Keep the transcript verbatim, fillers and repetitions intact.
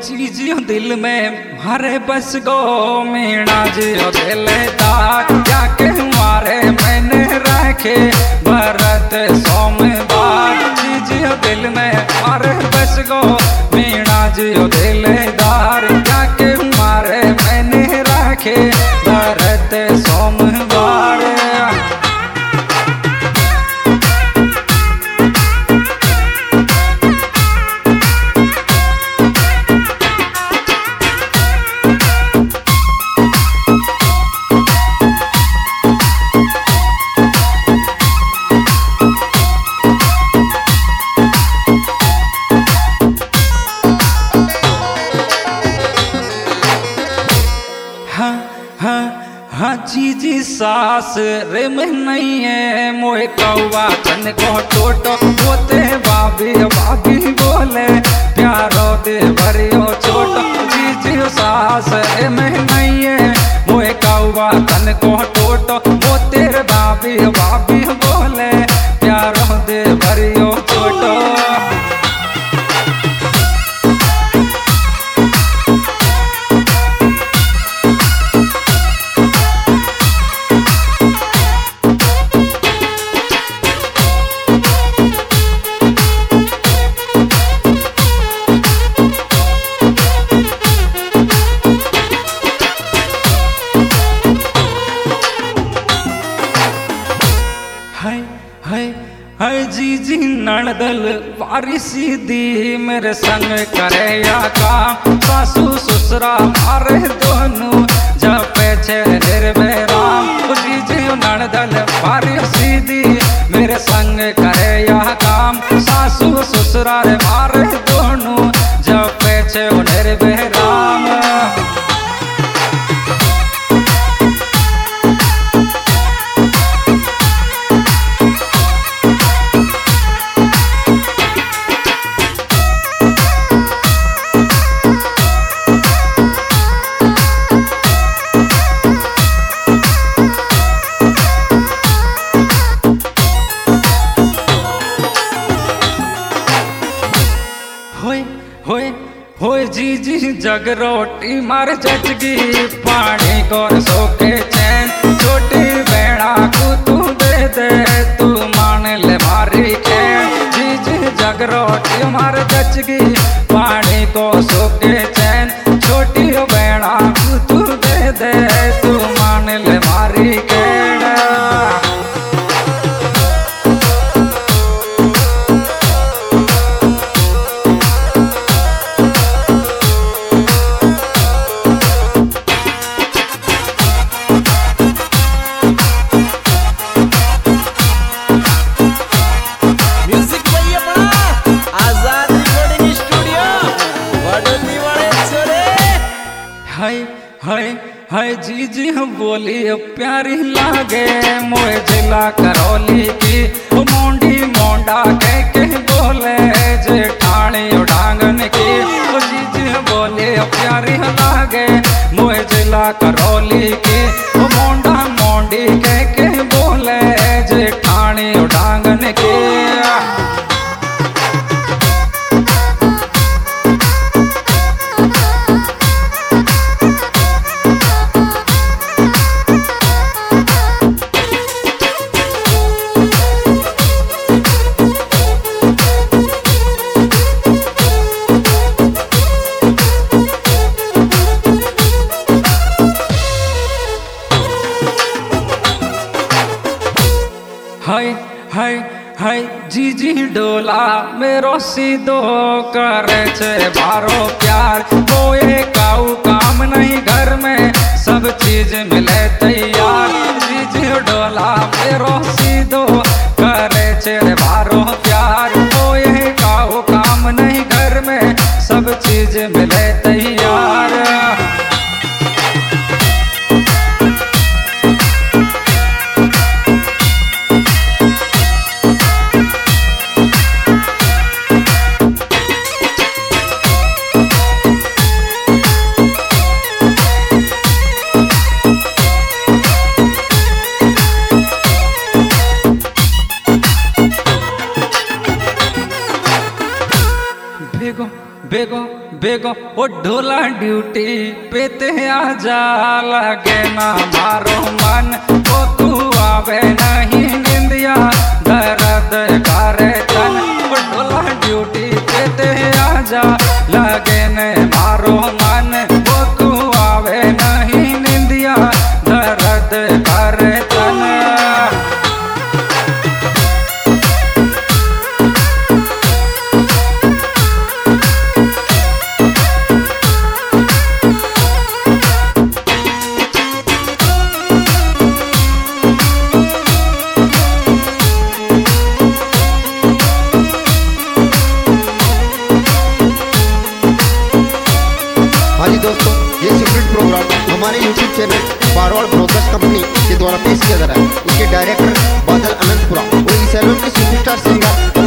चीजियो दिल में हरे बस गो मीणा जियो दिलदार जाके मारे मैंने रखे भरत सोमवार। चीजियो दिल में हरे बस गो मीणा जियो दिलदार जाके मारे मैंने रखे भरत सोमवार। हाँ जी जी सास रे में नहीं है मोए कौवा तन को टोटो होते बाबी बाबी बोले प्यारो दे भरियो छोटो। जी जी सास रे में नहीं है मोए कौवा तन को टोटो होते बाबी बाबी बोले प्यारो दे भरियो छोटो। हाय जी जी नड़दल वारिसी दी मेरे संग करे या काम सासू ससुरा मारे दोनों जब छे निर्भराम। जी जी नड़दल वारिसी दी मेरे संग करे या काम सासू ससुरा मारे दोनों जब छे निर्भराम। होए जी जी जग रोटी मार जचगी पानी कर सोके चैन छोटी बेड़ा को तू दे दे तू मान ले मारी खैन। जी जी जग रोटी मार जचगी पानी को सोके चैन छोटी बेड़ा को तू दे दे तू मान ले मारी खैन। हाय हाय हाय जी जी हम बोली प्यारी लागे मोए जिला करौली की मोंडी मोंडा कह के बोले जेठानी डांगन की। जी जी हम बोली प्यारी लागे मोए जिला करौली की मोंडा मोंडी कह के बोले जेठानी डांगन की। हाय हाय हाय जी जी डोला मेरो सीधो करे छे बारो प्यार कोई काऊ काम नहीं घर में सब चीज मिले तैयार। जी जी डोला मेरो सीधो करे छे बारो प्यार कोई काऊ काम नहीं घर में सब चीज मिले तैयार। बेगो एगो ओ ढोला ड्यूटी पे ते आजा, लगे ना मारो मन ओ तू आवे नहीं निंदिया, दर्द करे तन। ओ ढोला ड्यूटी पे ते आजा, लगे न मारो मन ओ तू आवे नहीं निंदिया, दर्द करे तन। हाँ जी दोस्तों, ये सीक्रेट प्रोग्राम हमारे YouTube channel Barwad broadcast company के द्वारा पेश किया जा रहा है। इसके डायरेक्टर बादल अनंतपुरा और इस एल्बम के सुपरस्टार सिंगर